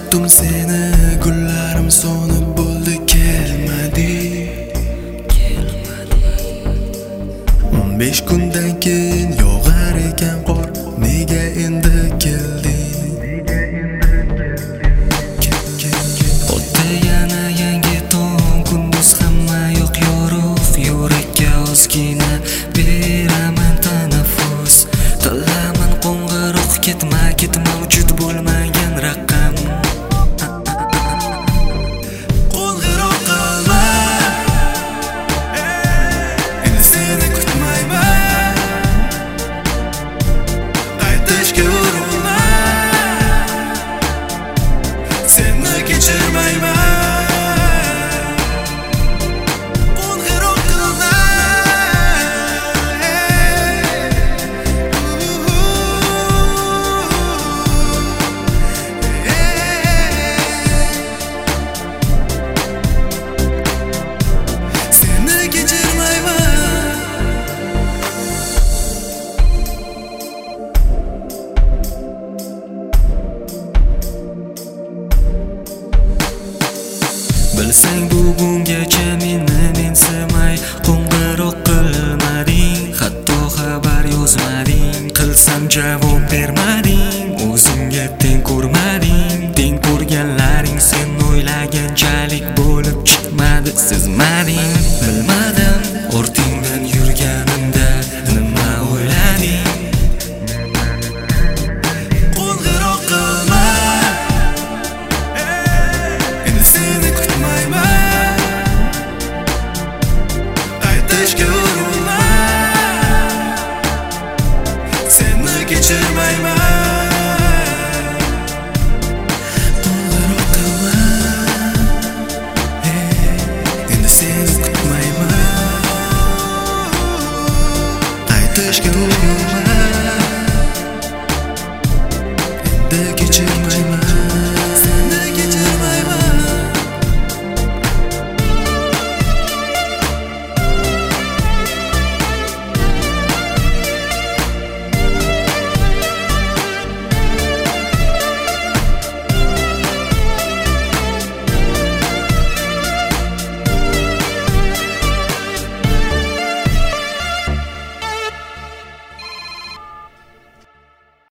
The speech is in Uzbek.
kutdim seni, gullarim so'nib bo'ldi, kelmadi. 15 kundan keyin yog'ar ekan qor, nega endi kelding? O'tdi yana yangi tong, kunduz hamma yoq yorug', yurakka ozgina beraman tanaffus. Qilaman qo'ng'iroq, ketma mavjud bo'lmagan raqam. Qo'ng'iroq qilma, endi seni kutmayman. Qaytishga urinma, seni kechirmayman. Bilsang bugungacha meni mensimay qo'ng'iroq qilmading, hatto xabar yozmading. Qilsam javob bermading, o'zingga teng ko'rmading. Teng ko'rganlaring sen o'ylaganchalik bo'lib chiqmadi, sezmading. Bilmadim ortingdan yurganimda nima o'ylading. Qo'ng'iroq qilma, endi seni kutmayman. Qaytishga urinma, seni kechirmayman. Qo'ng'iroq qilma, endi seni kutmayman. Qaytishga urinma.